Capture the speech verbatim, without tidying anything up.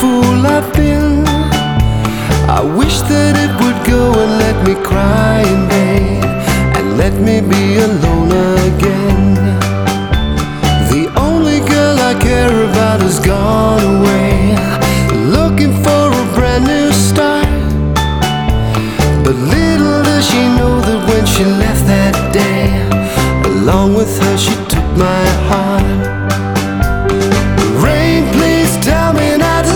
fool I've been. I wish that it would go and let me cry in vain, and let me be alone again. The only girl I care about has gone away, looking for a brand new start. But little does she know that when she left that day, along with her she took my heart.